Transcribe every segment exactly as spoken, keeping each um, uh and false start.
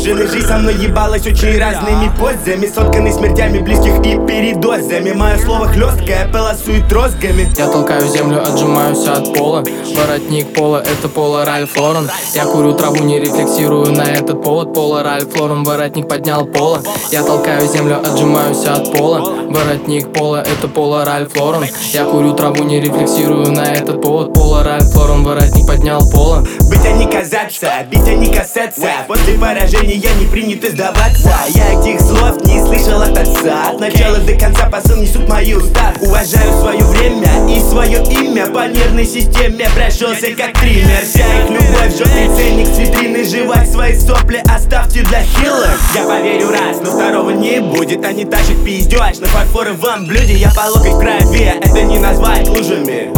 положены. Жизнь со мной ебалась очень разными позами, сотканный смертями близких и передозами. Мое слово хлесткое полосует розгами. Я толкаю землю, отжимаюсь от пола. Воротник пола, это пола Ральф Лорен. Я курю траву, не рефлексирую на этот повод. Пола Ральф Лорен, воротник поднял пола. Я толкаю землю, отжимаюсь от пола. Воротник пола, это пола Ральф Лорен. Я курю траву, не рефлексирую на этот повод. Пола Ральф Лорен, воротник поднял пола. Быть, а не казаться, бить, а не касаться. После поражения не принято сдаваться. Я этих слов не слышал от отца. От начала до конца посыл несут мои уста. Уважаю свое время и свое имя. По нервной системе прошелся как триммер. Вся их любовь, жёлтый ценник с витрины. Жевать свои сопли оставьте для хиллер. Я поверю раз, но второго не будет. Они тащат пиздёж на фарфоровом блюде. Я по локоть в крови, это не назвать лужами.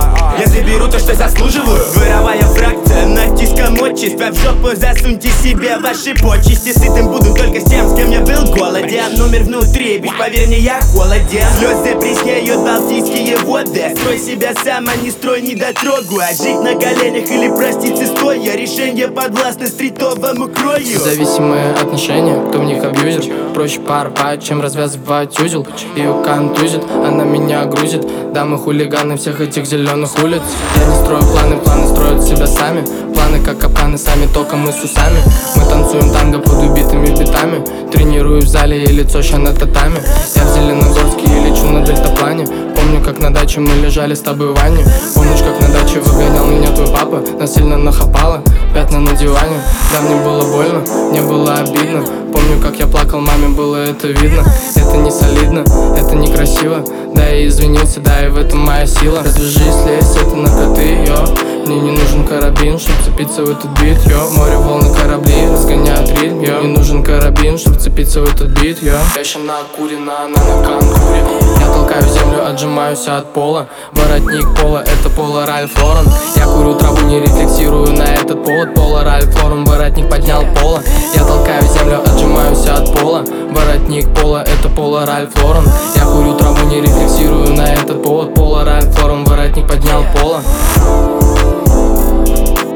Я заберу то, что заслуживаю. Дворовая фракция, натиском отчества. В жопу засуньте себе ваши почести. Сытым буду только с тем, с кем я был голоден. Номер внутри, ведь поверь мне, я холоден. Слезы преснеют балтийские воды. Строй себя сам, а не строй недотрогу. А жить на коленях или проститься стоя. Решение подвластно стритовому крою. Зависимые отношения, кто в них абьюзер. Проще порвать, чем развязывать узел. Ее контузит, она меня грузит. Дамы хулиганы всех этих зеленых улиц. Я не строю планы, планы строят себя сами. Планы как капканы, сами током мы с усами. Мы танцуем танго под убитыми битами. Тренирую в зале и лицо ща на татами. Я в Зеленогорске и лечу на дельтаплане. Помню, как на даче мы лежали с тобой в ванне. Помнишь, как на даче выгонял меня твой папа? Насильно нахапало, пятна на диване. Да, мне было больно, мне было обидно. Помню, как я плакал, маме было это видно. Это не солидно, это некрасиво. Да, я извинился, да, и в этом моя сила. Развяжись, слезь, это наркоты, йо. Мне не нужен карабин, чтоб цепиться в этот бит, йо. Море, волны, корабли разгоняют ритм, йо. Не нужен карабин, чтоб цепиться в этот бит, йо. Я ща накурена, она на конкуре. Я толкаю землю, отжимаюсь от пола. Воротник пола, это пола Ральф Лорен. Я курю траву, не рефлексирую на этот повод. Пола Ральф Лорен, воротник поднял пола. Я толкаю землю, отжимаюсь от пола. Воротник пола, это пола Ральф Лорен. Я курю траву, не рефлексирую на этот повод. Пола Ральф Лорен, воротник поднял пола.